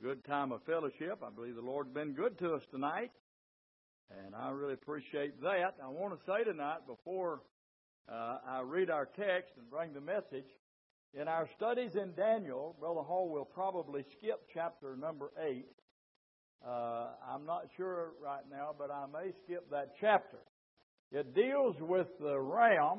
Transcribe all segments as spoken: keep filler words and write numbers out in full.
good time of fellowship. I believe the Lord's been good to us tonight, and I really appreciate that. I want to say tonight, before uh, I read our text and bring the message, in our studies in Daniel, Brother Hall will probably skip chapter number eight. Uh, I'm not sure right now, but I may skip that chapter. It deals with the ram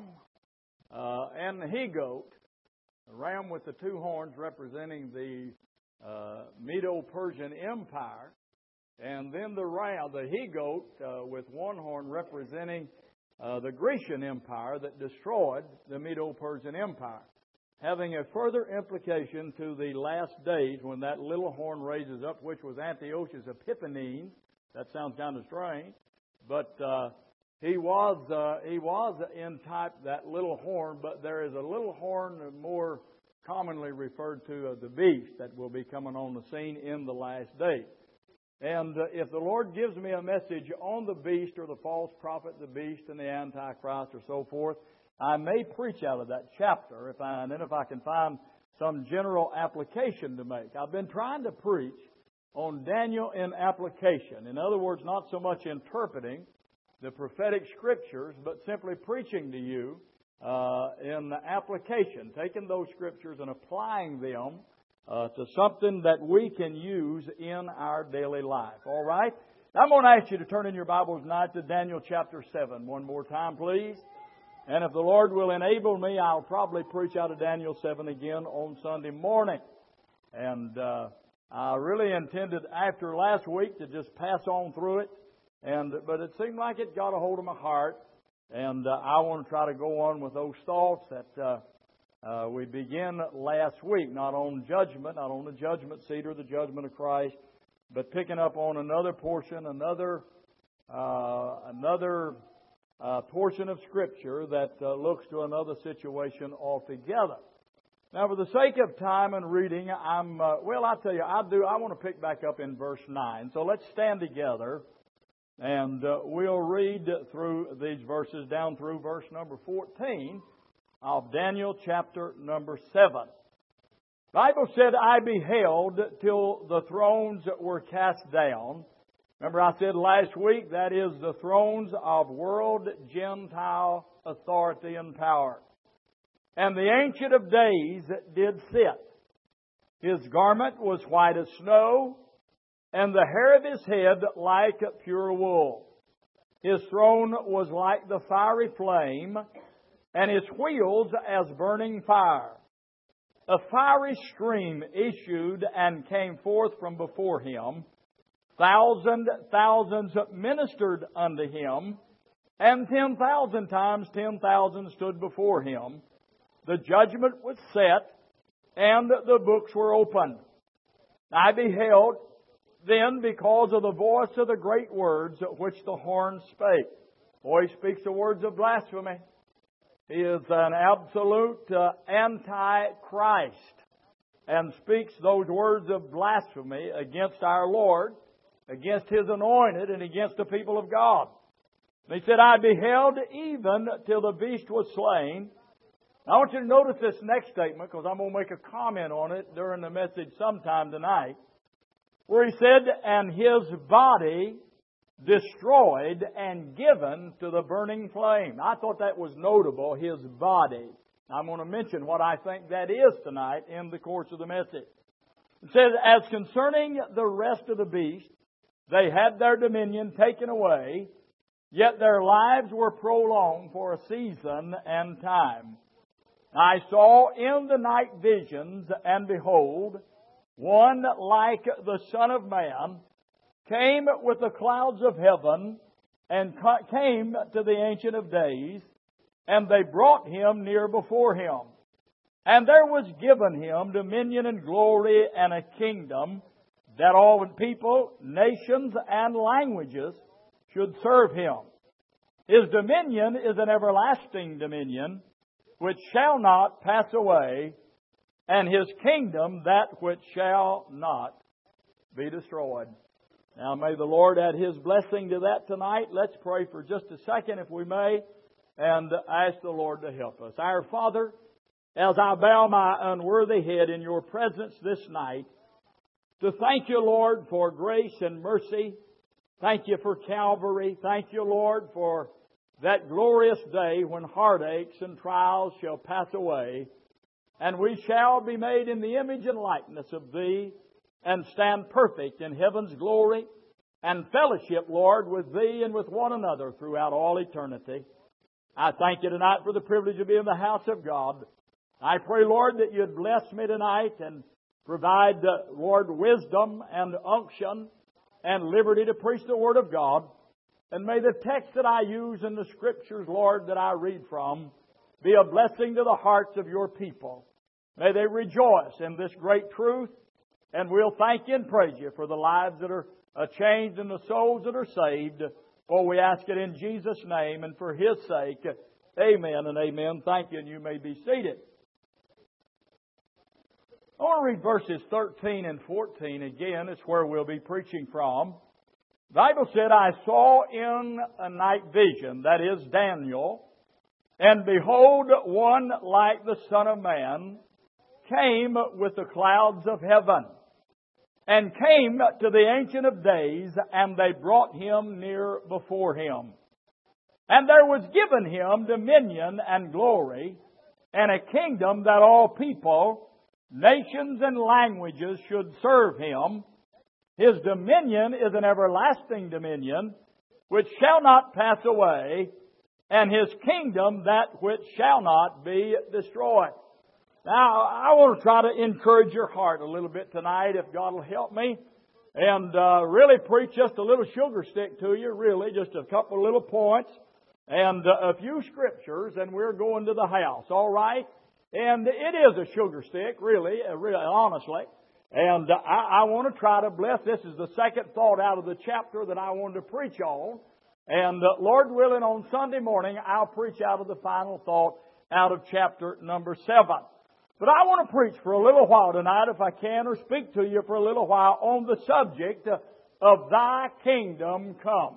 uh, and the he-goat, the ram with the two horns representing the uh, Medo-Persian Empire, and then the ram, the he-goat uh, with one horn representing uh, the Grecian Empire that destroyed the Medo-Persian Empire, having a further implication to the last days when that little horn raises up, which was Antiochus Epiphanes. That sounds kind of strange, but uh, he was uh, he was in type that little horn, but there is a little horn more commonly referred to as the beast that will be coming on the scene in the last days. And uh, if the Lord gives me a message on the beast or the false prophet, the beast and the Antichrist or so forth, I may preach out of that chapter, if I, and then if I can find some general application to make. I've been trying to preach on Daniel in application. In other words, not so much interpreting the prophetic scriptures, but simply preaching to you uh, in the application, taking those scriptures and applying them uh, to something that we can use in our daily life. All right? I'm going to ask you to turn in your Bibles tonight to Daniel chapter seven. One more time, please. And if the Lord will enable me, I'll probably preach out of Daniel seven again on Sunday morning. And uh, I really intended after last week to just pass on through it, and but it seemed like it got a hold of my heart, and uh, I want to try to go on with those thoughts that uh, uh, we began last week, not on judgment, not on the judgment seat or the judgment of Christ, but picking up on another portion, another uh, another. Uh, portion of Scripture that uh, looks to another situation altogether. Now, for the sake of time and reading, I'm, uh, well, I tell you, I do, I want to pick back up in verse nine. So let's stand together and uh, we'll read through these verses down through verse number fourteen of Daniel chapter number seven. The Bible said, I beheld till the thrones were cast down. Remember I said last week, that is the thrones of world, Gentile authority and power. And the Ancient of Days did sit. His garment was white as snow, and the hair of his head like pure wool. His throne was like the fiery flame, and his wheels as burning fire. A fiery stream issued and came forth from before him. Thousand thousands ministered unto him, and ten thousand times ten thousand stood before him. The judgment was set, and the books were opened. I beheld then because of the voice of the great words which the horn spake. Boy, he speaks the words of blasphemy. He is an absolute uh, antichrist and speaks those words of blasphemy against our Lord, against His anointed, and against the people of God. And he said, I beheld even till the beast was slain. Now, I want you to notice this next statement, because I'm going to make a comment on it during the message sometime tonight, where he said, and his body destroyed and given to the burning flame. I thought that was notable, his body. I'm going to mention what I think that is tonight in the course of the message. It says, as concerning the rest of the beast, they had their dominion taken away, yet their lives were prolonged for a season and time. I saw in the night visions, and behold, one like the Son of Man came with the clouds of heaven, and came to the Ancient of Days, and they brought him near before him. And there was given him dominion and glory and a kingdom, that all people, nations, and languages should serve him. His dominion is an everlasting dominion, which shall not pass away, and his kingdom that which shall not be destroyed. Now may the Lord add His blessing to that tonight. Let's pray for just a second, if we may, and ask the Lord to help us. Our Father, as I bow my unworthy head in Your presence this night, to thank you, Lord, for grace and mercy. Thank you for Calvary. Thank you, Lord, for that glorious day when heartaches and trials shall pass away, and we shall be made in the image and likeness of Thee, and stand perfect in heaven's glory and fellowship, Lord, with Thee and with one another throughout all eternity. I thank you tonight for the privilege of being in the house of God. I pray, Lord, that You'd bless me tonight and provide, uh, Lord, wisdom and unction and liberty to preach the Word of God. And may the text that I use in the Scriptures, Lord, that I read from, be a blessing to the hearts of Your people. May they rejoice in this great truth, and we'll thank You and praise You for the lives that are uh, changed and the souls that are saved. For we ask it in Jesus' name and for His sake. Amen and amen. Thank you, and you may be seated. I want to read verses thirteen and fourteen again. It's where we'll be preaching from. The Bible said, I saw in a night vision, that is Daniel, and behold, one like the Son of Man came with the clouds of heaven, and came to the Ancient of Days, and they brought Him near before Him. And there was given Him dominion and glory, and a kingdom that all people, nations and languages should serve Him. His dominion is an everlasting dominion, which shall not pass away, and His kingdom that which shall not be destroyed. Now, I want to try to encourage your heart a little bit tonight, if God will help me, and uh, really preach just a little sugar stick to you, really, just a couple little points, and uh, a few scriptures, and we're going to the house, all right? And it is a sugar stick, really, uh, really honestly. And uh, I, I want to try to bless. This is the second thought out of the chapter that I wanted to preach on. And uh, Lord willing, on Sunday morning, I'll preach out of the final thought out of chapter number seven. But I want to preach for a little while tonight, if I can, or speak to you for a little while on the subject of Thy kingdom come.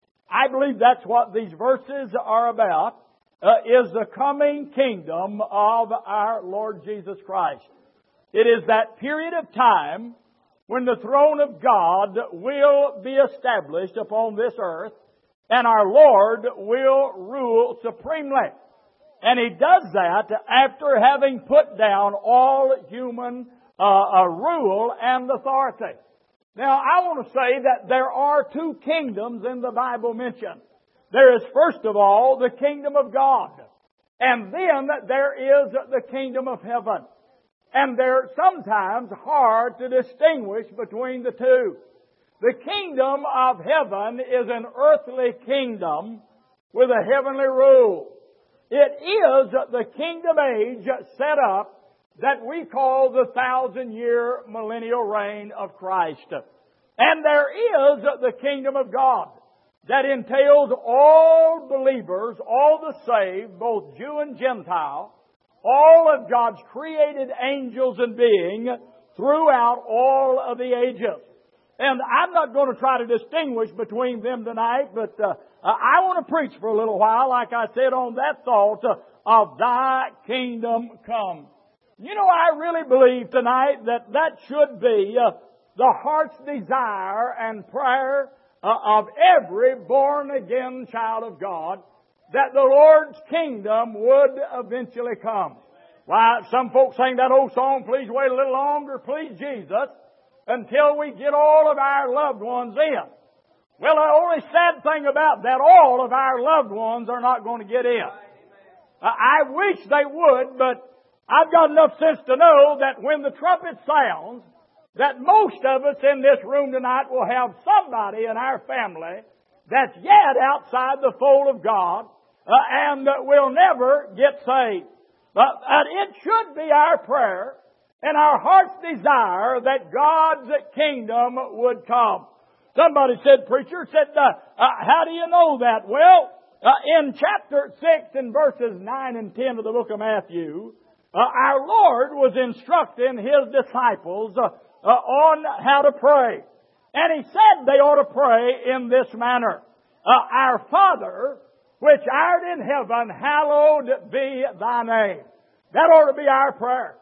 I believe that's what these verses are about, uh, is the coming kingdom of our Lord Jesus Christ. It is that period of time when the throne of God will be established upon this earth, and our Lord will rule supremely. And He does that after having put down all human uh, uh, rule and authority. Now, I want to say that there are two kingdoms in the Bible mentioned. There is, first of all, the kingdom of God. And then there is the kingdom of heaven. And they're sometimes hard to distinguish between the two. The kingdom of heaven is an earthly kingdom with a heavenly rule. It is the kingdom age set up that we call the thousand-year millennial reign of Christ. And there is the kingdom of God that entails all believers, all the saved, both Jew and Gentile, all of God's created angels and beings throughout all of the ages. And I'm not going to try to distinguish between them tonight, but uh, I want to preach for a little while, like I said, on that thought uh, of Thy kingdom come. You know, I really believe tonight that that should be uh, the heart's desire and prayer uh, of every born-again child of God, that the Lord's kingdom would eventually come. Why, some folks sing that old song, please wait a little longer, please Jesus, until we get all of our loved ones in. Well, the only sad thing about that, all of our loved ones are not going to get in. I wish they would, but I've got enough sense to know that when the trumpet sounds, that most of us in this room tonight will have somebody in our family that's yet outside the fold of God uh, and will never get saved. But uh, it should be our prayer and our heart's desire that God's kingdom would come. Somebody said, preacher, said, uh, uh, how do you know that? Well, uh, in chapter six and verses nine and ten of the book of Matthew, uh, our Lord was instructing His disciples uh, uh, on how to pray. And He said they ought to pray in this manner. Uh, our Father, which art in heaven, hallowed be Thy name. That ought to be our prayer.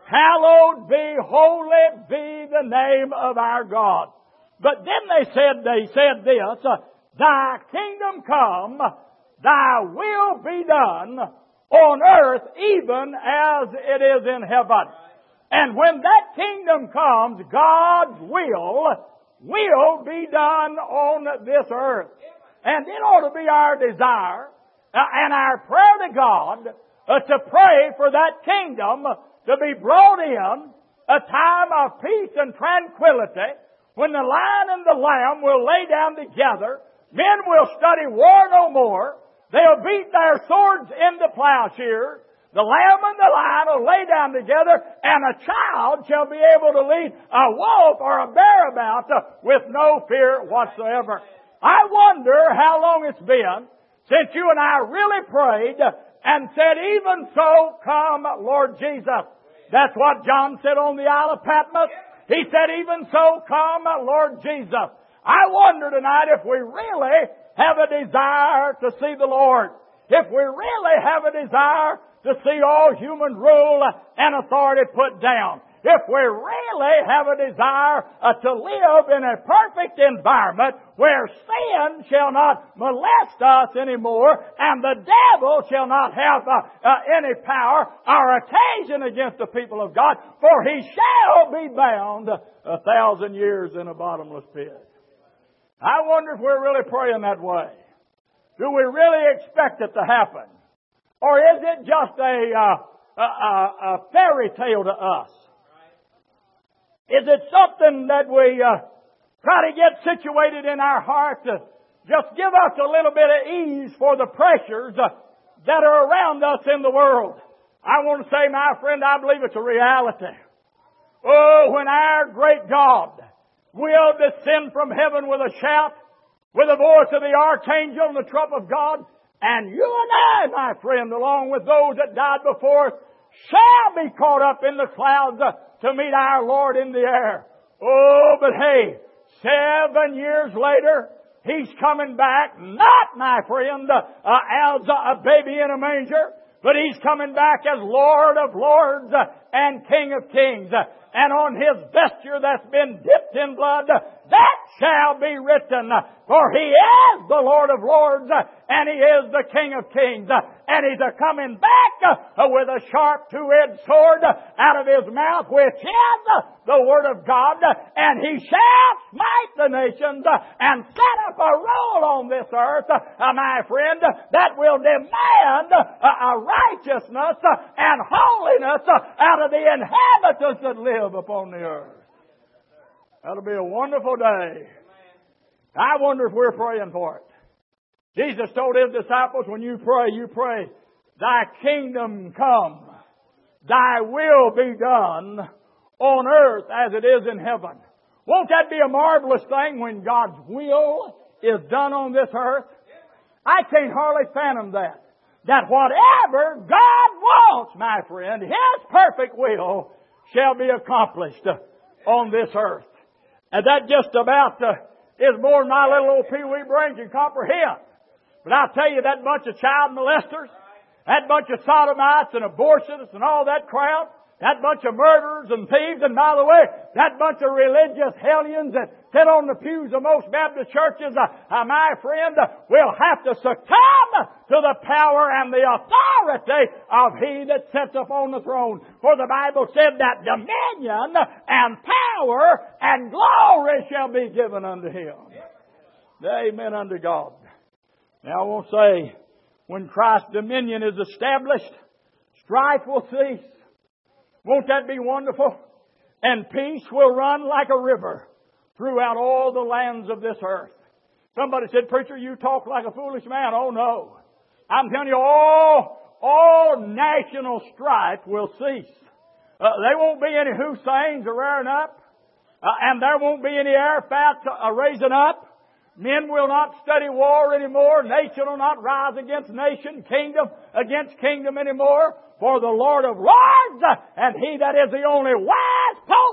hallowed be, holy be the name of our God. But then they said, they said this, thy kingdom come, thy will be done on earth even as it is in heaven. And when that kingdom comes, God's will will be done on this earth. And it ought to be our desire uh, and our prayer to God uh, to pray for that kingdom to be brought in, a time of peace and tranquility, when the lion and the lamb will lay down together. Men will study war no more. They'll beat their swords into plowshares. The lamb and the lion will lay down together, and a child shall be able to lead a wolf or a bear about with no fear whatsoever. I wonder how long it's been since you and I really prayed and said, even so, come, Lord Jesus. That's what John said on the Isle of Patmos. He said, even so, come, Lord Jesus. I wonder tonight if we really have a desire to see the Lord. If we really have a desire to see all human rule and authority put down. If we really have a desire uh, to live in a perfect environment where sin shall not molest us anymore and the devil shall not have uh, uh, any power or occasion against the people of God, for he shall be bound a thousand years in a bottomless pit. I wonder if we're really praying that way. Do we really expect it to happen? Or is it just a, uh, a, a, a fairy tale to us? Is it something that we uh, try to get situated in our heart to just give us a little bit of ease for the pressures uh, that are around us in the world? I want to say, my friend, I believe it's a reality. Oh, when our great God will descend from heaven with a shout, with the voice of the archangel and the trump of God, and you and I, my friend, along with those that died before us, shall be caught up in the clouds uh, to meet our Lord in the air. Oh, but hey, seven years later, He's coming back, not, my friend, uh, uh, as a baby in a manger, but He's coming back as Lord of lords uh, and King of kings. Uh, and on His vesture that's been dipped in blood, uh, that shall be written, uh, for He is the Lord of lords, uh, and He is the King of kings. Uh, and He's a coming back uh, with a sharp two-edged sword uh, out of His mouth, which is uh, the Word of God. Uh, and He shall smite the nations uh, and set up a rule on this earth, uh, uh, my friend, uh, that will demand uh, a righteousness uh, and holiness uh, out of the inhabitants that live upon the earth. That'll be a wonderful day. I wonder if we're praying for it. Jesus told His disciples, when you pray, you pray, thy kingdom come, thy will be done on earth as it is in heaven. Won't that be a marvelous thing when God's will is done on this earth? I can't hardly fathom that. That whatever God wants, my friend, His perfect will shall be accomplished on this earth. And that just about uh, is more than my little old pee-wee brain can comprehend. But I'll tell you, that bunch of child molesters, that bunch of sodomites and abortionists and all that crowd, that bunch of murderers and thieves, and by the way, that bunch of religious hellions that sit on the pews of most Baptist churches, uh, uh, my friend, uh, will have to succumb to the power and the authority of He that sits upon the throne. For the Bible said that dominion and power and glory shall be given unto Him. Amen unto God. Now I won't say, when Christ's dominion is established, strife will cease. Won't that be wonderful? And peace will run like a river throughout all the lands of this earth. Somebody said, preacher, you talk like a foolish man. Oh no. I'm telling you, all, all national strife will cease. Uh, there won't be any Husseins rearing up. Uh, and there won't be any Arafats uh, raising up. Men will not study war anymore. Nation will not rise against nation, kingdom against kingdom anymore. For the Lord of lords and He that is the only wise,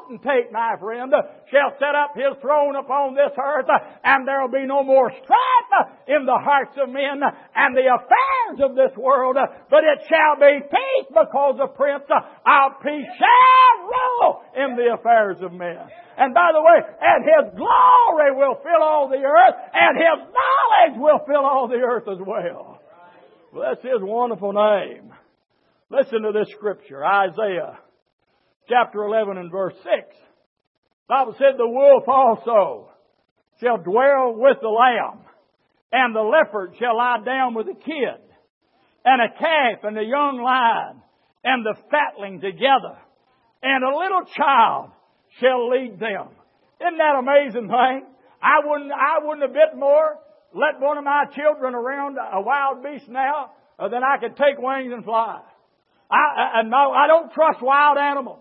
potentate, my friend, shall set up his throne upon this earth, and there will be no more strife in the hearts of men and the affairs of this world, but it shall be peace, because the Prince of Peace shall rule in the affairs of men. And by the way, and His glory will fill all the earth, and His knowledge will fill all the earth as well. Bless His wonderful name. Listen to this scripture, Isaiah chapter eleven and verse six. The Bible said, the wolf also shall dwell with the lamb, and the leopard shall lie down with the kid, and a calf and a young lion and the fatling together, and a little child shall lead them. Isn't that amazing thing? I wouldn't, I wouldn't a bit more let one of my children around a wild beast now uh, than I could take wings and fly. I, I, no, I don't trust wild animals.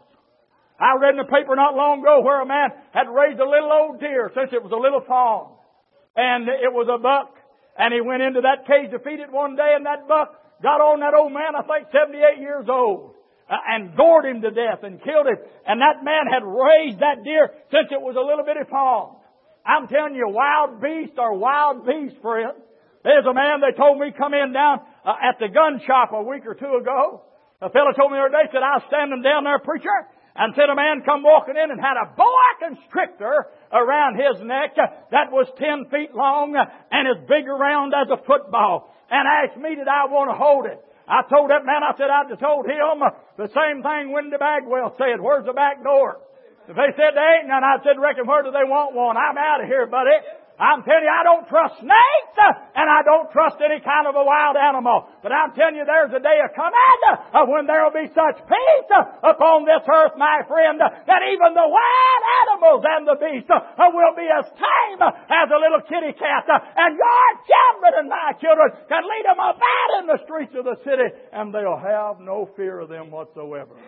I read in the paper not long ago where a man had raised a little old deer since it was a little fawn. And it was a buck. And he went into that cage to feed it one day, and that buck got on that old man, I think seventy-eight years old, uh, and gored him to death and killed him. And that man had raised that deer since it was a little bitty fawn. I'm telling you, wild beasts are wild beasts, friend. There's a man, they told me, come in down uh, at the gun shop a week or two ago. A fellow told me the other day, said, I was standing down there, preacher, and said a man come walking in and had a boa constrictor around his neck that was ten feet long and as big around as a football, and asked me did I want to hold it. I told that man, I said I'd have told him the same thing Wendy Bagwell said, where's the back door? If they said there ain't none, I said, reckon where do they want one? I'm out of here, buddy. I'm telling you, I don't trust snakes, and I don't trust any kind of a wild animal. But I'm telling you, there's a day a coming when there will be such peace upon this earth, my friend, that even the wild animals and the beasts will be as tame as a little kitty cat. And your children and my children can lead them about in the streets of the city, and they'll have no fear of them whatsoever.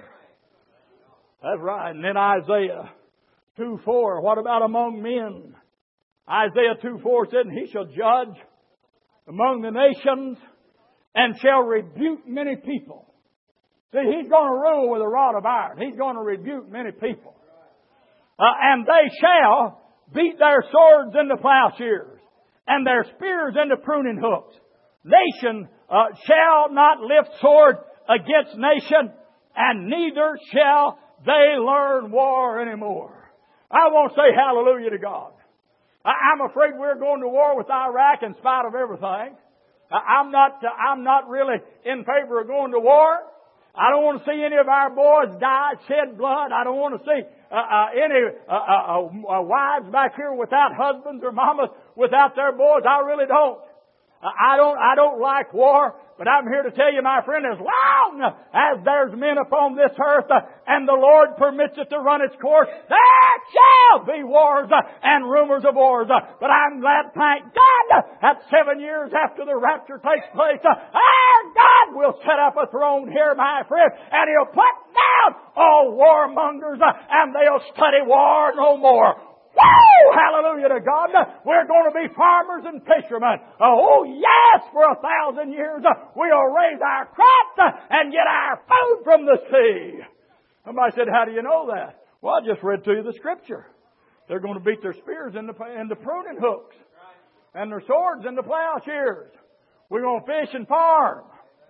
That's right. And then Isaiah two four, what about among men? Isaiah two four said, and He shall judge among the nations and shall rebuke many people. See, He's going to rule with a rod of iron. He's going to rebuke many people. Uh, and they shall beat their swords into plowshares and their spears into pruning hooks. Nation uh, shall not lift sword against nation, and neither shall they learn war anymore. I won't say hallelujah to God. I'm afraid we're going to war with Iraq in spite of everything. I'm not, I'm not really in favor of going to war. I don't want to see any of our boys die, shed blood. I don't want to see uh, uh, any uh, uh, uh, wives back here without husbands or mamas without their boys. I really don't. I don't, I don't like war, but I'm here to tell you, my friend, as long as there's men upon this earth and the Lord permits it to run its course, there shall be wars and rumors of wars. But I'm glad, thank God, that seven years after the rapture takes place, our God will set up a throne here, my friend, and He'll put down all warmongers, and they'll study war no more. Woo! Hallelujah to God. We're going to be farmers and fishermen. Oh, yes, for a thousand years we'll raise our crops and get our food from the sea. Somebody said, how do you know that? Well, I just read to you the scripture. They're going to beat their spears into, into pruning hooks and their swords into plowshares. We're going to fish and farm.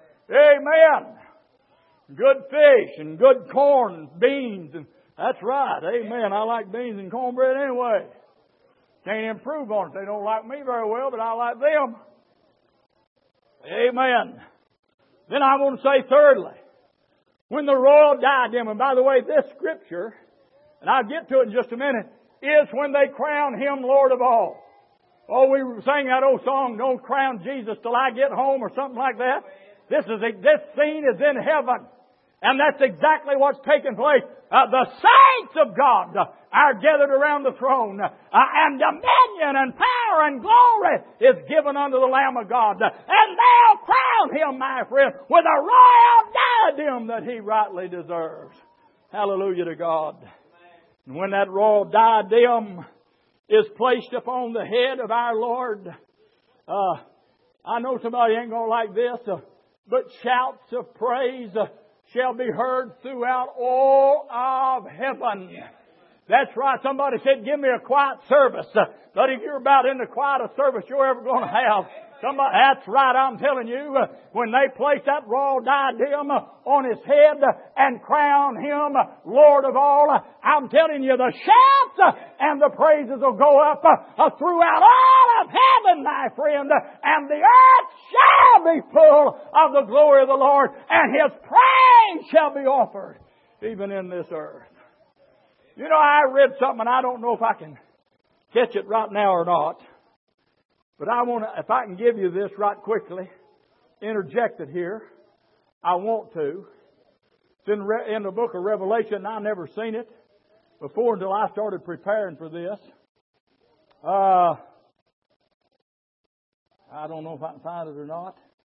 Amen. Good fish and good corn and beans and that's right. Amen. I like beans and cornbread anyway. Can't improve on it. They don't like me very well, but I like them. Amen. Then I want to say thirdly, when the royal diadem, and by the way, this scripture, and I'll get to it in just a minute, is when they crown Him Lord of all. Oh, we sang that old song, don't crown Jesus till I get home or something like that. This is this scene is in heaven. And that's exactly what's taking place. Uh, the saints of God uh, are gathered around the throne. Uh, and dominion and power and glory is given unto the Lamb of God. Uh, and they'll crown Him, my friend, with a royal diadem that He rightly deserves. Hallelujah to God. And when that royal diadem is placed upon the head of our Lord, uh, I know somebody ain't going to like this, uh, but shouts of praise uh, shall be heard throughout all of heaven. That's right. Somebody said, give me a quiet service. But if you're about in the quietest service you're ever going to have, somebody, that's right, I'm telling you, when they place that royal diadem on his head and crown him Lord of all, I'm telling you, the shouts and the praises will go up throughout all of heaven, my friend, and the earth shall be full of the glory of the Lord, and His praise shall be offered even in this earth. You know, I read something, and I don't know if I can catch it right now or not. But I want to, if I can give you this right quickly, interject it here. I want to. It's in, Re, in the book of Revelation. I never seen it before until I started preparing for this. Uh, I don't know if I can find it or not.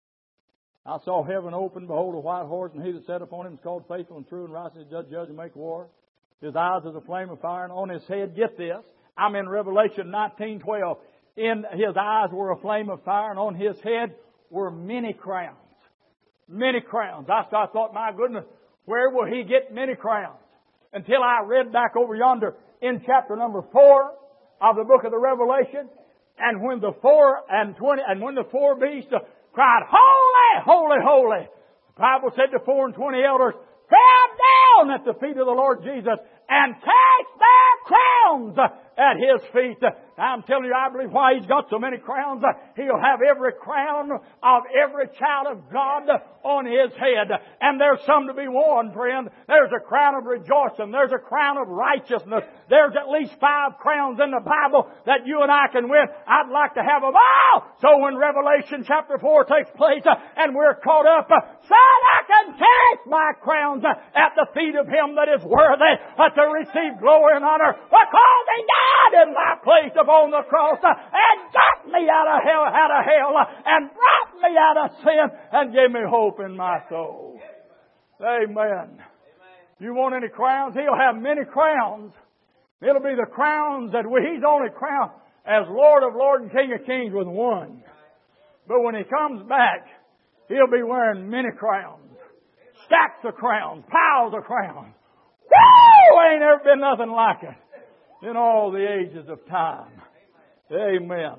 I saw heaven open, behold a white horse, and he that sat upon him is called Faithful and True, and righteous judge, judge and make war. His eyes as a flame of fire, and on his head, get this, I'm in Revelation nineteen twelve. In his eyes were a flame of fire, and on his head were many crowns. Many crowns. I, I thought, my goodness, where will he get many crowns? Until I read back over yonder in chapter number four of the book of the Revelation, and when the four and twenty, and when the four beasts cried, Holy, holy, holy, the Bible said the four and twenty elders fell down at the feet of the Lord Jesus and cast their crowns at His feet. I'm telling you, I believe why He's got so many crowns. He'll have every crown of every child of God on His head. And there's some to be won, friend. There's a crown of rejoicing. There's a crown of righteousness. There's at least five crowns in the Bible that you and I can win. I'd like to have them all. So when Revelation chapter four takes place and we're caught up, so I can cast my crowns at the feet of Him that is worthy to receive glory and honor, because He died in my place upon the cross and got me out of hell, out of hell, and brought me out of sin and gave me hope in my soul. Amen. You want any crowns? He'll have many crowns. It'll be the crowns that we, He's only crowned as Lord of Lords and King of Kings with one. But when He comes back, He'll be wearing many crowns. Stacks of crowns, piles of crowns. Woo! Ain't ever been nothing like it in all the ages of time. Amen.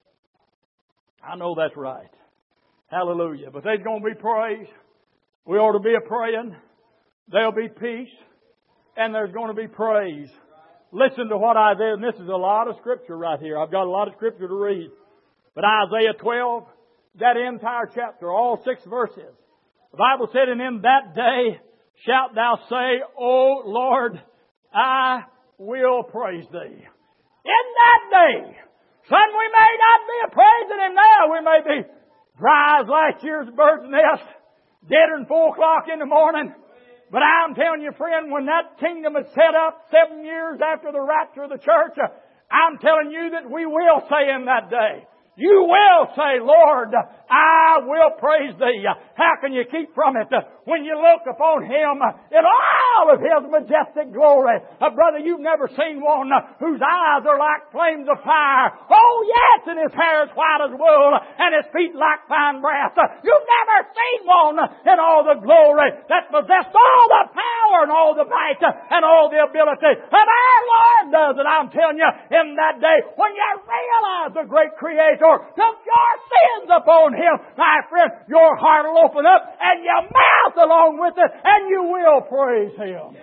I know that's right. Hallelujah. But there's going to be praise. We ought to be a praying. There'll be peace. And there's going to be praise. Listen to what Isaiah, and this is a lot of scripture right here. I've got a lot of scripture to read. But Isaiah twelve, that entire chapter, all six verses. The Bible said, and in that day shalt thou say, O Lord, I will praise Thee. In that day, son, we may not be a praising Him now. We may be dry as last year's bird's nest, dead at four o'clock in the morning. But I'm telling you, friend, when that kingdom is set up seven years after the rapture of the church, I'm telling you that we will say in that day, you will say, Lord, I will praise Thee. How can you keep from it? When you look upon Him in all of His majestic glory. Uh, brother, you've never seen one whose eyes are like flames of fire. Oh, yes, and His hair is white as wool, and His feet like fine brass. You've never seen one in all the glory that possessed all the power and all the might and all the ability. And our Lord does it. I'm telling you, in that day, when you realize the great Creator took your sins upon Him, my friend, your heart will open up and your mouth along with it, and you will praise Him.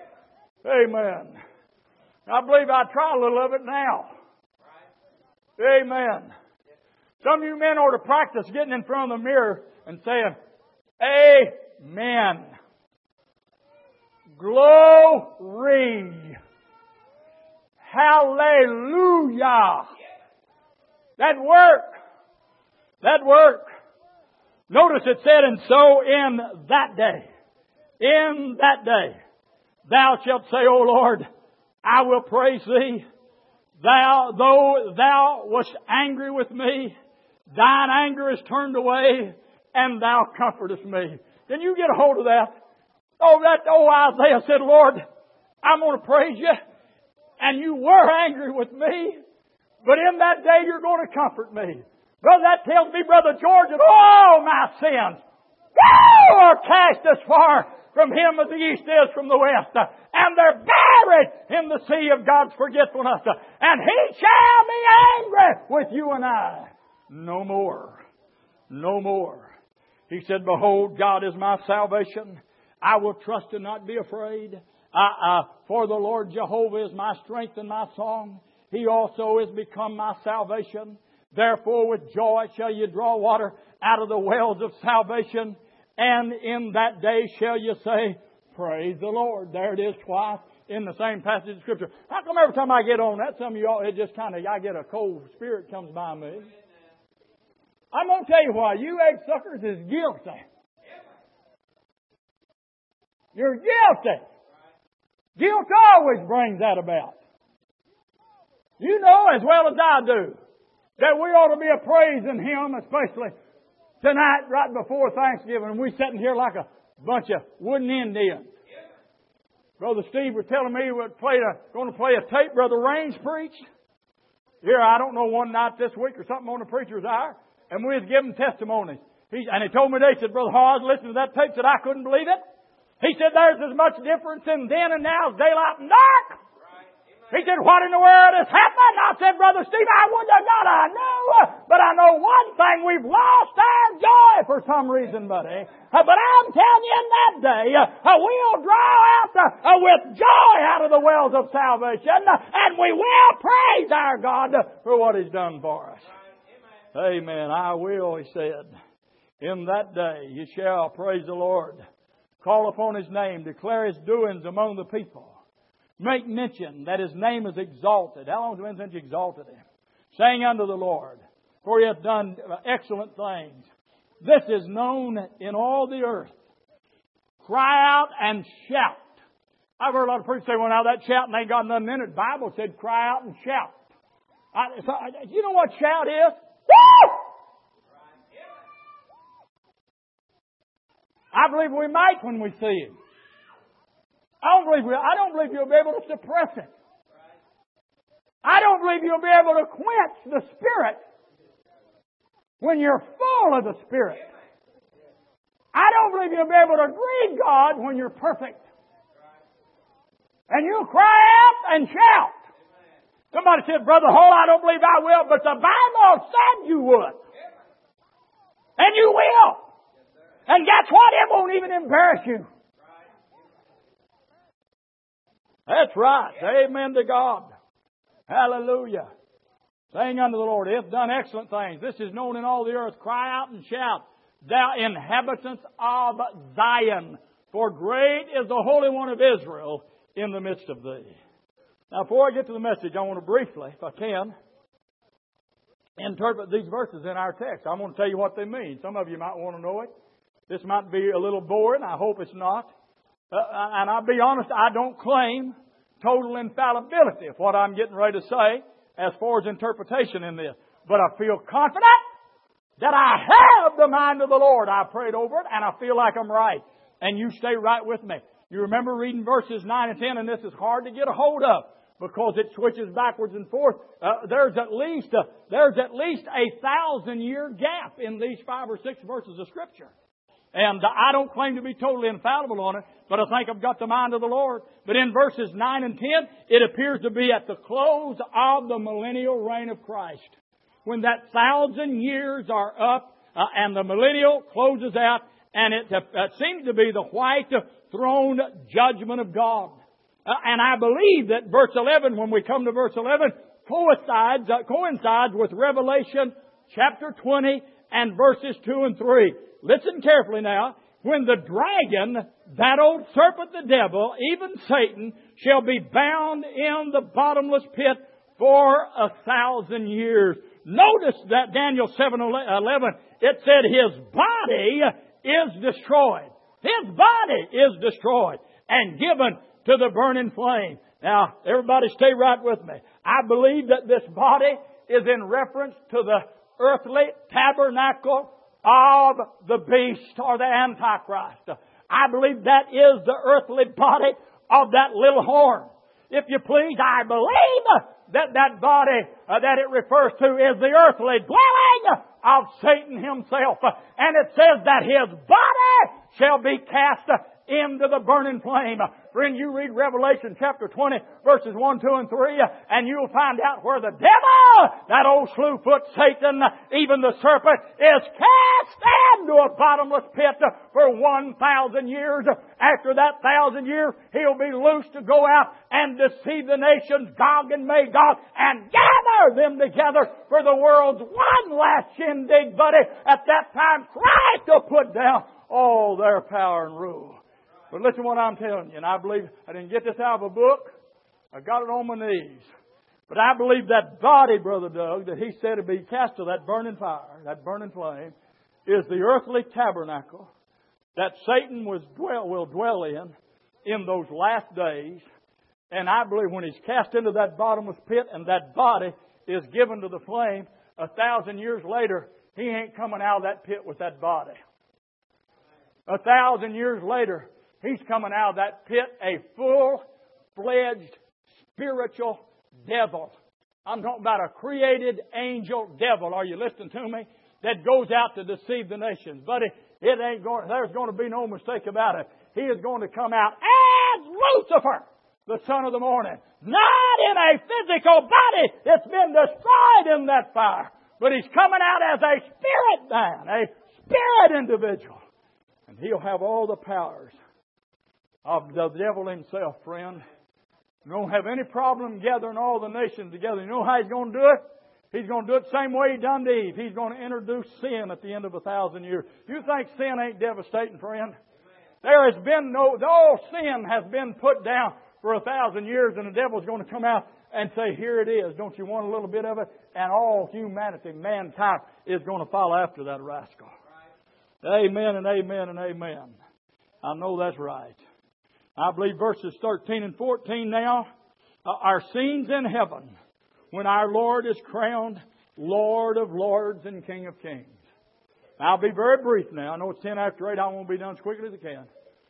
Amen. I believe I try a little of it now. Amen. Some of you men ought to practice getting in front of the mirror and saying, Amen. Glory. Hallelujah. That work. That work. Notice it said, and so in that day, in that day, thou shalt say, O Lord, I will praise Thee. Thou, though Thou wast angry with me, Thine anger is turned away, and Thou comfortest me. Can you get a hold of that? Oh, that old Isaiah said, Lord, I'm going to praise You, and You were angry with me, but in that day You're going to comfort me. Brother, that tells me, Brother George, that all my sins woo, are cast as far from Him as the east is from the west. And they're bad buried in the sea of God's forgetfulness. And He shall be angry with you and I. No more. No more. He said, behold, God is my salvation. I will trust and not be afraid. I, uh, for the Lord Jehovah is my strength and my song. He also is become my salvation. Therefore with joy shall you draw water out of the wells of salvation. And in that day shall you say, praise the Lord. There it is twice in the same passage of Scripture. How come every time I get on that, some of y'all, it just kind of, I get a cold spirit comes by me? I'm going to tell you why. You egg suckers is guilty. You're guilty. Guilt always brings that about. You know as well as I do that we ought to be praising Him, especially tonight right before Thanksgiving, and we're sitting here like a bunch of wooden Indians. Brother Steve was telling me he was going to play a tape Brother Raines preached. Here, I don't know, one night this week or something on the preacher's hour, and we was giving testimonies. He, and he told me, they said, Brother Hall, I was listening to that tape, said I couldn't believe it. He said, there's as much difference in then and now as daylight and dark. He said, what in the world has happened? I said, Brother Steve, I wouldn't have got I know. But I know one thing, we've lost our joy for some reason, buddy. Uh, but I'm telling you, in that day, uh, we'll draw out uh, uh, with joy out of the wells of salvation. Uh, and we will praise our God for what He's done for us. Amen. I will, He said. In that day you shall praise the Lord. Call upon His name. Declare His doings among the people. Make mention that His name is exalted. How long has it been since you exalted Him? Saying unto the Lord, for He hath done excellent things. This is known in all the earth. Cry out and shout. I've heard a lot of preachers say, well, now that shouting ain't got nothing in it. The Bible said cry out and shout. I, so, you know what shout is? Woo! I believe we might when we see Him. I don't believe we, I don't believe you'll be able to suppress it. I don't believe you'll be able to quench the Spirit when you're full of the Spirit. I don't believe you'll be able to grieve God when you're perfect. And you cry out and shout. Somebody said, Brother Hall, I don't believe I will, but the Bible said you would. And you will. And guess what? It won't even embarrass you. That's right. Amen to God. Hallelujah. Saying unto the Lord, He hath done excellent things. This is known in all the earth. Cry out and shout, thou inhabitants of Zion, for great is the Holy One of Israel in the midst of thee. Now, before I get to the message, I want to briefly, if I can, interpret these verses in our text. I want to tell you what they mean. Some of you might want to know it. This might be a little boring. I hope it's not. Uh, and I'll be honest, I don't claim total infallibility of what I'm getting ready to say as far as interpretation in this. But I feel confident that I have the mind of the Lord. I prayed over it and I feel like I'm right. And you stay right with me. You remember reading verses nine and ten, and this is hard to get a hold of because it switches backwards and forth. Uh, there's at least a, there's at least a thousand year gap in these five or six verses of Scripture. And I don't claim to be totally infallible on it, but I think I've got the mind of the Lord. But in verses nine and ten, it appears to be at the close of the millennial reign of Christ. When that thousand years are up uh, and the millennial closes out, and it, uh, it seems to be the white throne judgment of God. Uh, and I believe that verse eleven, when we come to verse eleven, coincides, uh, coincides with Revelation chapter twenty and verses two and three. Listen carefully now. When the dragon, that old serpent the devil, even Satan, shall be bound in the bottomless pit for a thousand years. Notice that Daniel seven eleven, it said his body is destroyed. His body is destroyed and given to the burning flame. Now, everybody stay right with me. I believe that this body is in reference to the earthly tabernacle of the beast or the Antichrist. I believe that is the earthly body of that little horn. If you please, I believe that that body uh, that it refers to is the earthly dwelling of Satan himself. And it says that his body shall be cast into the burning flame. Friend, you read Revelation chapter twenty, verses one, two, and three, and you'll find out where the devil, that old slewfoot Satan, even the serpent, is cast into a bottomless pit for one thousand years. After that thousand years, he'll be loose to go out and deceive the nations, Gog and Magog, and gather them together for the world's one last shindig, buddy. At that time, Christ will put down all their power and rule. But listen to what I'm telling you, and I believe I didn't get this out of a book. I got it on my knees. But I believe that body, Brother Doug, that he said to be cast to that burning fire, that burning flame, is the earthly tabernacle that Satan was dwell, will dwell in in those last days. And I believe when he's cast into that bottomless pit and that body is given to the flame, a thousand years later, he ain't coming out of that pit with that body. A thousand years later, he's coming out of that pit a full-fledged spiritual devil. I'm talking about a created angel devil. Are you listening to me? That goes out to deceive the nations. Buddy, it ain't going, there's going to be no mistake about it. He is going to come out as Lucifer, the son of the morning. Not in a physical body that's been destroyed in that fire. But he's coming out as a spirit man, a spirit individual. And he'll have all the powers of the devil himself, friend. You don't have any problem gathering all the nations together. You know how he's going to do it? He's going to do it the same way he done to Eve. He's going to introduce sin at the end of a thousand years. You think sin ain't devastating, friend? There has been no, all sin has been put down for a thousand years, and the devil's going to come out and say, here it is. Don't you want a little bit of it? And all humanity, mankind, is going to follow after that rascal. Amen and amen and amen. I know that's right. I believe verses thirteen and fourteen now are scenes in heaven when our Lord is crowned Lord of Lords and King of Kings. I'll be very brief now. I know it's ten after eight. I won't be done as quickly as I can.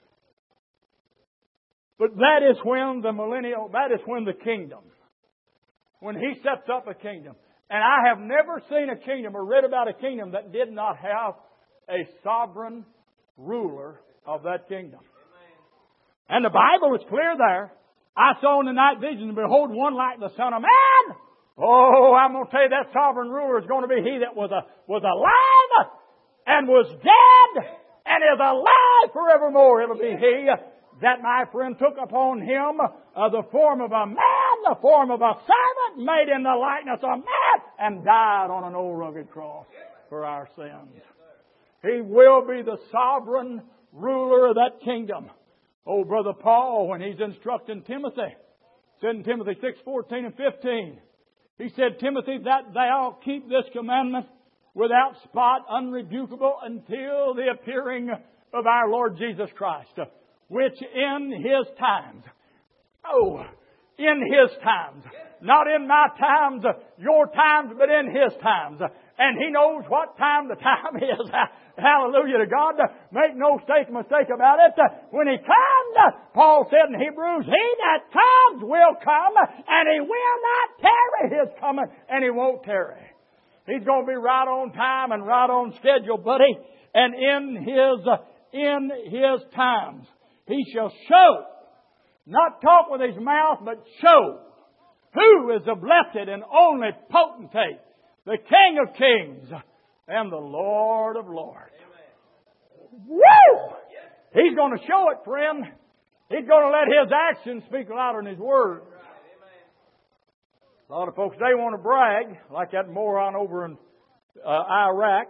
But that is when the millennial, that is when the kingdom, when He sets up a kingdom. And I have never seen a kingdom or read about a kingdom that did not have a sovereign ruler of that kingdom. And the Bible is clear there. I saw in the night vision, and behold, one like the Son of Man. Oh, I'm going to tell you that sovereign ruler is going to be He that was a, was alive and was dead and is alive forevermore. It'll be He that, my friend, took upon Him uh, the form of a man, the form of a servant, made in the likeness of man, and died on an old rugged cross for our sins. He will be the sovereign ruler of that kingdom. Oh, Brother Paul, when he's instructing Timothy, said in Timothy six, fourteen and fifteen, he said, Timothy, that thou keep this commandment without spot, unrebukable, until the appearing of our Lord Jesus Christ, which in His times, oh, in His times, not in my times, your times, but in His times. And He knows what time the time is. Hallelujah to God. Make no mistake, mistake about it. When He comes, Paul said in Hebrews, He that comes will come, and He will not tarry His coming, and He won't tarry. He's going to be right on time and right on schedule, buddy. And in His, in His times, He shall show, not talk with His mouth, but show who is the blessed and only potentate, the King of Kings and the Lord of Lords. Woo! He's going to show it, friend. He's going to let His actions speak louder than His words. A lot of folks, they want to brag, like that moron over in uh, Iraq.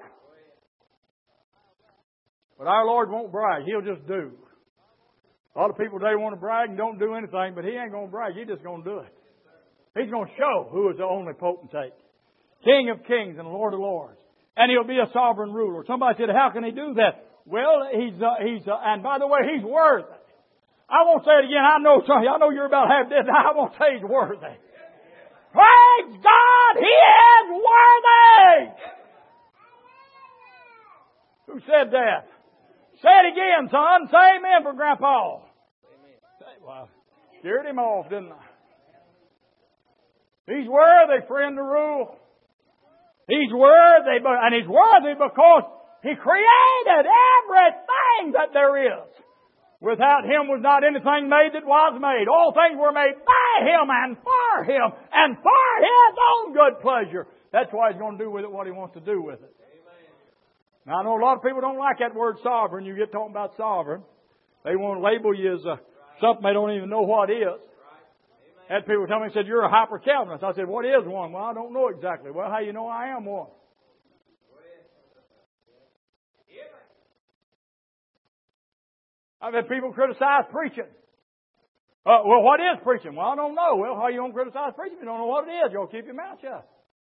But our Lord won't brag. He'll just do. A lot of people, they want to brag and don't do anything, but He ain't going to brag. He's just going to do it. He's going to show who is the only potentate. King of Kings and Lord of Lords. And He'll be a sovereign ruler. Somebody said, how can He do that? Well, He's, uh, He's, uh, and by the way, He's worthy. I won't say it again. I know some, I know you're about half dead. I won't say He's worthy. Praise God! He is worthy! Who said that? Say it again, son. Say amen for Grandpa. Amen. Well, scared him off, didn't I? He's worthy, friend, to rule. He's worthy, and He's worthy because He created everything that there is. Without Him was not anything made that was made. All things were made by Him and for Him and for His own good pleasure. That's why He's going to do with it what He wants to do with it. Now, I know a lot of people don't like that word sovereign. You get talking about sovereign. They want to label you as a, something they don't even know what is. I had people tell me, said, you're a hyper-Calvinist. I said, what is one? Well, I don't know exactly. Well, how do you know I am one? I've had people criticize preaching. Uh, well, what is preaching? Well, I don't know. Well, how you don't criticize preaching? You don't know what it is. You'll keep your mouth shut.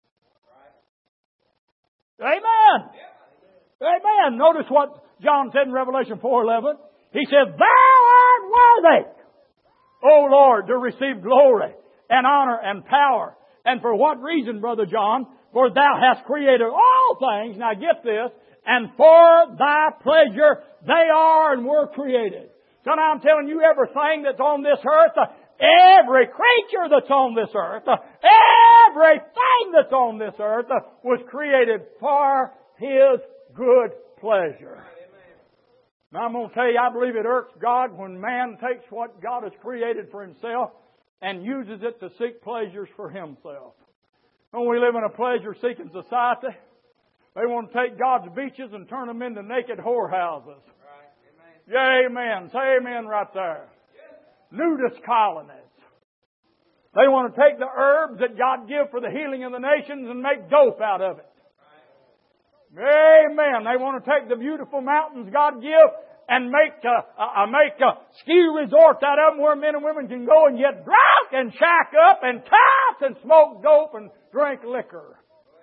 Amen. Amen. Notice what John said in Revelation four eleven. He said, Thou art worthy, O Lord, to receive glory and honor and power. And for what reason, Brother John? For Thou hast created all things. Now get this. And for Thy pleasure they are and were created. So now I'm telling you, everything that's on this earth, every creature that's on this earth, everything that's on this earth was created for His good pleasure. Now I'm going to tell you, I believe it irks God when man takes what God has created for Himself and uses it to seek pleasures for himself. When we live in a pleasure-seeking society, they want to take God's beaches and turn them into naked whorehouses. Right. Amen. Yeah, amen. Say amen right there. Yes. Nudist colonies. They want to take the herbs that God gives for the healing of the nations and make dope out of it. Right. Amen. They want to take the beautiful mountains God gives and make a, a, make a ski resorts out of them where men and women can go and get drunk and shack up and toss and smoke dope and drink liquor.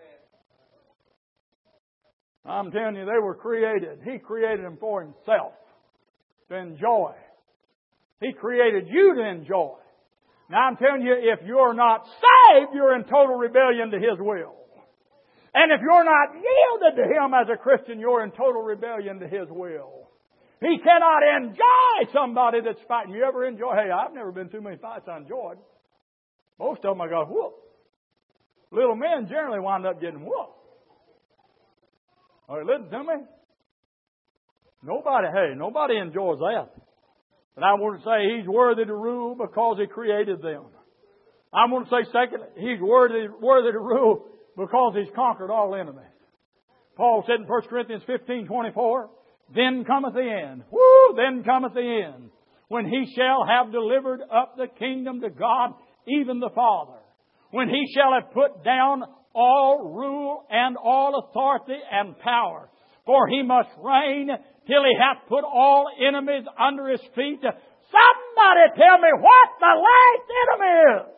I'm telling you, they were created. He created them for Himself to enjoy. He created you to enjoy. Now I'm telling you, if you're not saved, you're in total rebellion to His will. And if you're not yielded to Him as a Christian, you're in total rebellion to His will. He cannot enjoy somebody that's fighting. You ever enjoy? Hey, I've never been too many fights I enjoyed. Most of them I got whooped. Little men generally wind up getting whooped. All right, listen to me. Nobody, hey, nobody enjoys that. But I want to say He's worthy to rule because He created them. I want to say secondly, He's worthy, worthy to rule because He's conquered all enemies. Paul said in First Corinthians fifteen twenty-four, Then cometh the end. Woo! Then cometh the end. When He shall have delivered up the kingdom to God, even the Father. When He shall have put down all rule and all authority and power. For He must reign till He hath put all enemies under His feet. Somebody tell me what the last enemy is.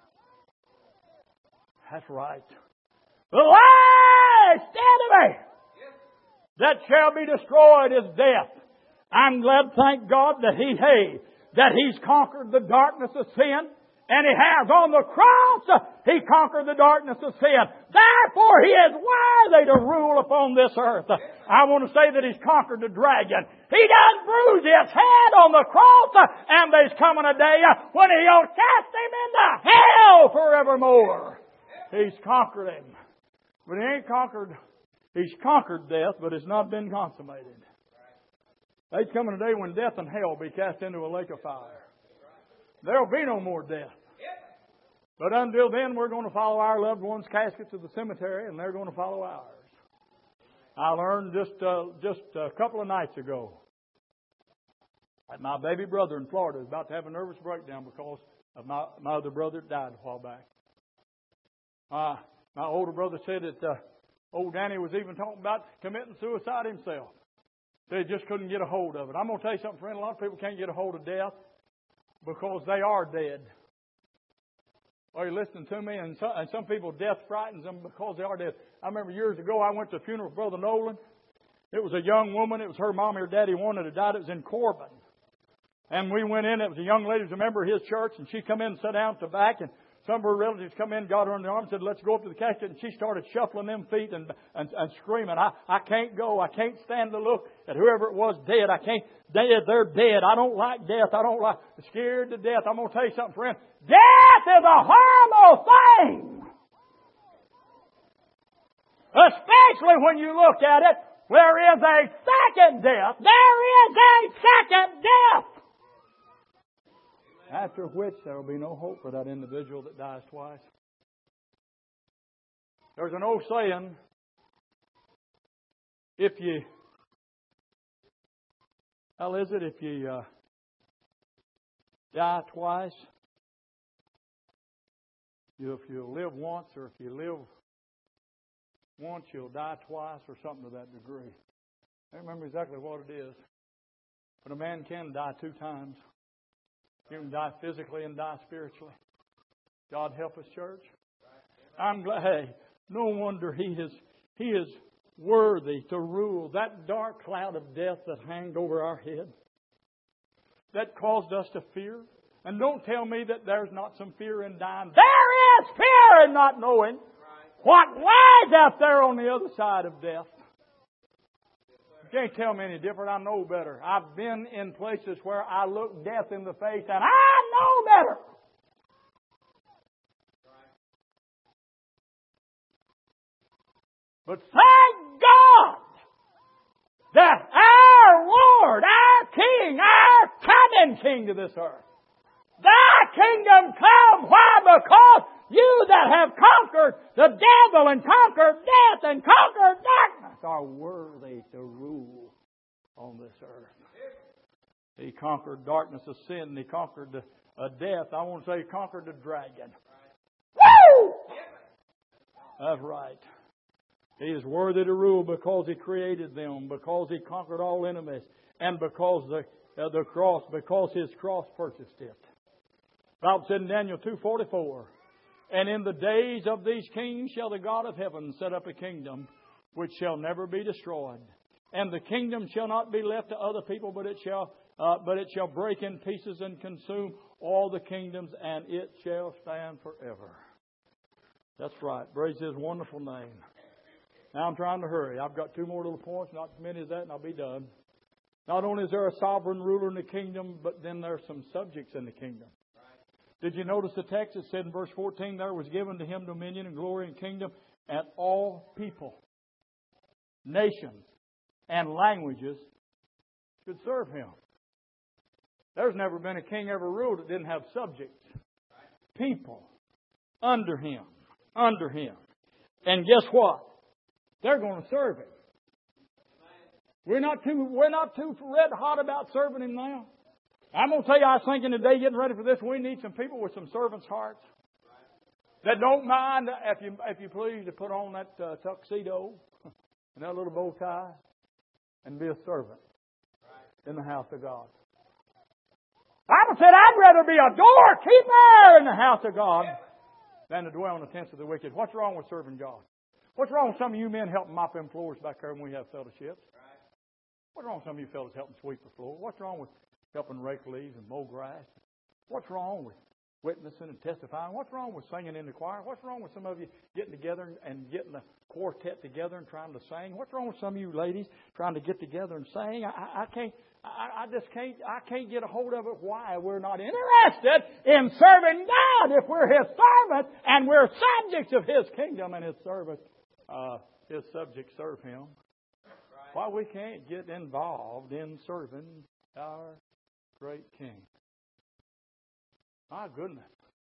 That's right. The last enemy that shall be destroyed is death. I'm glad, thank God, that He, hey, that He's conquered the darkness of sin. And He has. On the cross, He conquered the darkness of sin. Therefore, He is worthy to rule upon this earth. I want to say that He's conquered the dragon. He done bruised His head on the cross. And there's coming a day when He'll cast Him into hell forevermore. He's conquered Him. But He ain't conquered. He's conquered death, but it's not been consummated. There's coming a day when death and hell will be cast into a lake of fire. There'll be no more death. But until then, we're going to follow our loved ones' caskets to the cemetery, and they're going to follow ours. I learned just uh, just a couple of nights ago that my baby brother in Florida is about to have a nervous breakdown because of my, my other brother that died a while back. Uh, my older brother said that uh, old Danny was even talking about committing suicide himself. They just couldn't get a hold of it. I'm going to tell you something, friend. A lot of people can't get a hold of death because they are dead. Are you listening to me? And some, and some people, death frightens them because they are dead. I remember years ago, I went to a funeral of Brother Nolan. It was a young woman. It was her mommy or daddy wanted to die. It was in Corbin. And we went in. It was a young lady who was a member of his church. And she come in and sat down at the back. And some of her relatives come in, got her in the arms, and said, let's go up to the casket. And she started shuffling them feet and, and, and screaming, I, I can't go. I can't stand to look at whoever it was dead. I can't. Dead, they're dead. I don't like death. I don't like, I'm scared to death. I'm going to tell you something, friend. Death is a horrible thing. Especially when you look at it There is a second death. There is a second death. After which there will be no hope for that individual that dies twice. There's an old saying, if you, how is it, if you uh, die twice, you, if you live once, or if you live once, you'll die twice, or something to that degree. I don't remember exactly what it is. But a man can die two times. You can die physically and die spiritually. God help us, church. I'm glad. Hey, no wonder He is He is worthy to rule that dark cloud of death that hanged over our head, that caused us to fear. And don't tell me that there's not some fear in dying. There is fear in not knowing what lies out there on the other side of death. You can't tell me any different. I know better. I've been in places where I look death in the face and I know better. But thank God that our Lord, our King, our coming King to this earth, Thy kingdom come. Why? Because you that have conquered the devil and conquered death and conquered darkness are worthy to rule on this earth. He conquered darkness of sin, and He conquered the, uh, death. I want to say He conquered the dragon. Woo! That's right. He is worthy to rule because He created them, because He conquered all enemies, and because the, uh, the cross, because His cross purchased it. The Bible said in Daniel two forty-four, and in the days of these kings shall the God of heaven set up a kingdom which shall never be destroyed. And the kingdom shall not be left to other people, but it shall uh, but it shall break in pieces and consume all the kingdoms, and it shall stand forever. That's right. Praise His wonderful name. Now I'm trying to hurry. I've got two more little points, not as many as that, and I'll be done. Not only is there a sovereign ruler in the kingdom, but then there are some subjects in the kingdom. Did you notice the text? It said in verse fourteen, there was given to Him dominion and glory and kingdom, and all people, nations, and languages should serve Him. There's never been a king ever ruled that didn't have subjects. People under Him. Under Him. And guess what? They're going to serve Him. We're not too, we're not too red hot about serving Him now. I'm going to tell you, I was thinking today, getting ready for this, we need some people with some servants' hearts that don't mind, if you if you please, to put on that uh, tuxedo and that little bow tie and be a servant in the house of God. The Bible said, I'd rather be a doorkeeper in the house of God than to dwell in the tents of the wicked. What's wrong with serving God? What's wrong with some of you men helping mop them floors back there when we have fellowships? What's wrong with some of you fellas helping sweep the floor? What's wrong with helping rake leaves and mow grass? What's wrong with witnessing and testifying? What's wrong with singing in the choir? What's wrong with some of you getting together and getting a quartet together and trying to sing? What's wrong with some of you ladies trying to get together and sing? I, I, I can't. I, I just can't. I can't get a hold of it. Why we're not interested in serving God if we're His servants and we're subjects of His kingdom, and His servants, uh, His subjects serve Him. Why we can't get involved in serving our great King. My goodness.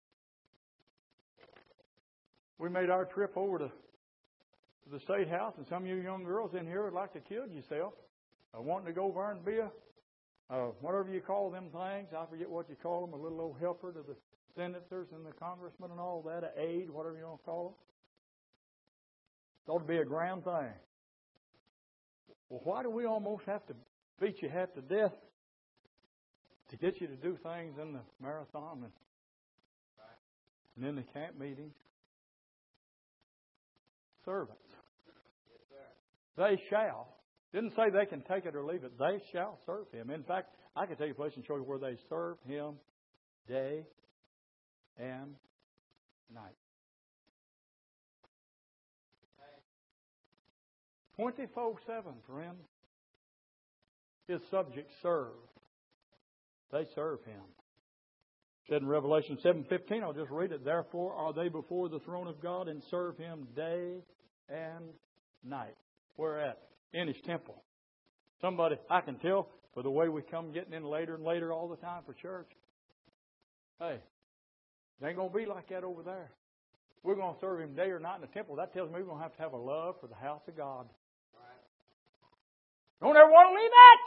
We made our trip over to, to the State House, and some of you young girls in here would like to kill yourself. Uh, wanting to go over and be a, uh, whatever you call them things. I forget what you call them, a little old helper to the senators and the congressmen and all that, an aide, whatever you want to call them. It ought to be a grand thing. Well, why do we almost have to beat you half to death to get you to do things in the marathon and, and in the camp meetings? Servants. They shall. Didn't say they can take it or leave it. They shall serve Him. In fact, I can take a place and show you where they serve Him day and night. twenty-four seven, friend. His subjects serve. They serve Him. It said in Revelation seven fifteen, I'll just read it. Therefore are they before the throne of God and serve Him day and night. Where at? in His temple. Somebody, I can tell by the way we come getting in later and later all the time for church. Hey, it ain't going to be like that over there. We're going to serve Him day or night in the temple. That tells me we're going to have to have a love for the house of God. Don't ever want to leave that.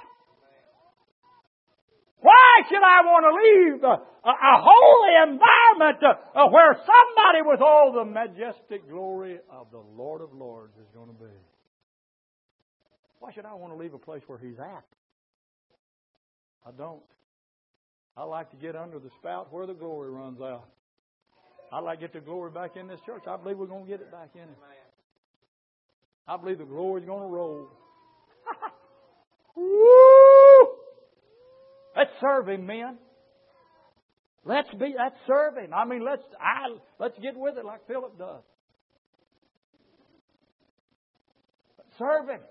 Why should I want to leave a, a, a holy environment uh, uh, where somebody with all the majestic glory of the Lord of Lords is going to be? Why should I want to leave a place where He's at? I don't. I like to get under the spout where the glory runs out. I like to get the glory back in this church. I believe we're going to get it back in it. I believe the glory's going to roll. Woo! Let's serve Him, men. Let's be. Let's serve Him. I mean, let's. I, let's get with it like Philip does. Serve Him.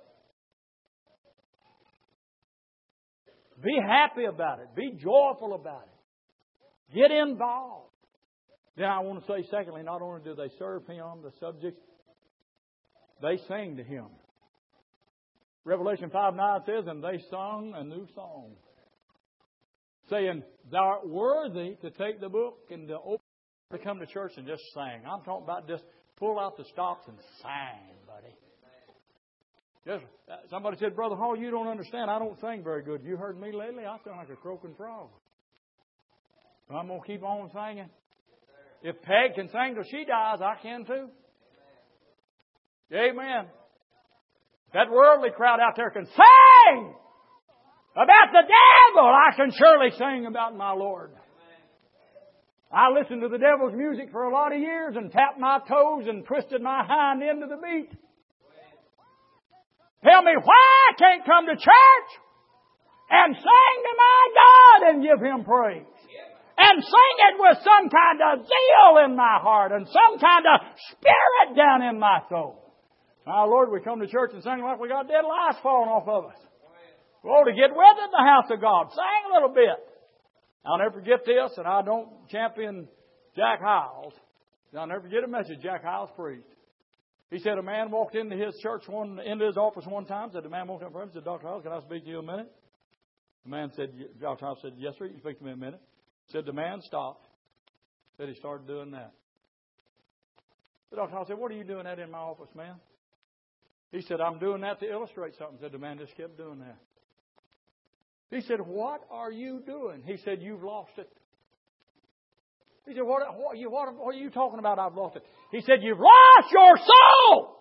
Be happy about it. Be joyful about it. Get involved. Then I want to say, secondly, not only do they serve Him, the subjects, they sing to Him. Revelation five nine says, and they sung a new song, saying, Thou art worthy to take the book and to open to come to church and just sing. I'm talking about just pull out the stops and sing, buddy. Just, somebody said, Brother Hall, you don't understand. I don't sing very good. You heard me lately? I sound like a croaking frog. But I'm going to keep on singing. If Peg can sing till she dies, I can too. Amen. That worldly crowd out there can sing about the devil. I can surely sing about my Lord. I listened to the devil's music for a lot of years and tapped my toes and twisted my hind end to the beat. Tell me why I can't come to church and sing to my God and give Him praise. And sing it with some kind of zeal in my heart and some kind of spirit down in my soul. Now, Lord, we come to church and sing like we got dead lice falling off of us. Oh, to get with it in the house of God. Sing a little bit. I'll never forget this, and I don't champion Jack Hyles. I'll never forget a message Jack Hyles preached. He said a man walked into his church, one into his office one time. Said the man walked up for him and said, Doctor Hyles, can I speak to you a minute? The man said, Doctor Hyles said, yes, sir, you can speak to me a minute. Said the man stopped. Said he started doing that. The Doctor Hyles said, what are you doing that in my office, man? He said, I'm doing that to illustrate something. Said the man just kept doing that. He said, what are you doing? He said, you've lost it. He said, what, what, you, what, what are you talking about? I've lost it. He said, you've lost your soul.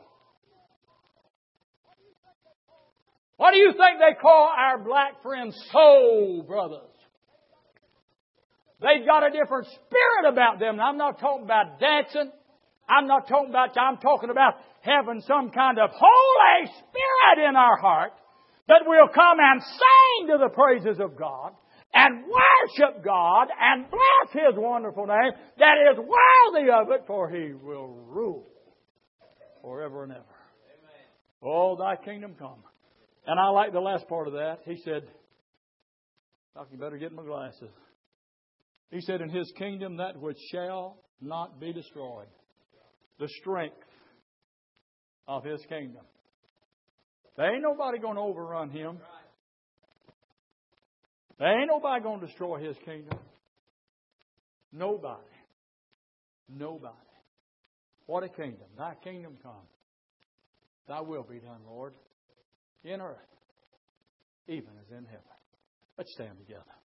What do you think they call our black friends soul brothers? They've got a different spirit about them. Now, I'm not talking about dancing. I'm not talking about, I'm talking about having some kind of Holy Spirit in our heart that will come and sing to the praises of God and worship God and bless His wonderful name that is worthy of it, for He will rule forever and ever. Amen. Oh, Thy kingdom come. And I like the last part of that. He said, I can better get my glasses. He said, in His kingdom that which shall not be destroyed. The strength of His kingdom. There ain't nobody going to overrun Him. There ain't nobody going to destroy His kingdom. Nobody. Nobody. What a kingdom. Thy kingdom come. Thy will be done, Lord, in earth, even as in heaven. Let's stand together.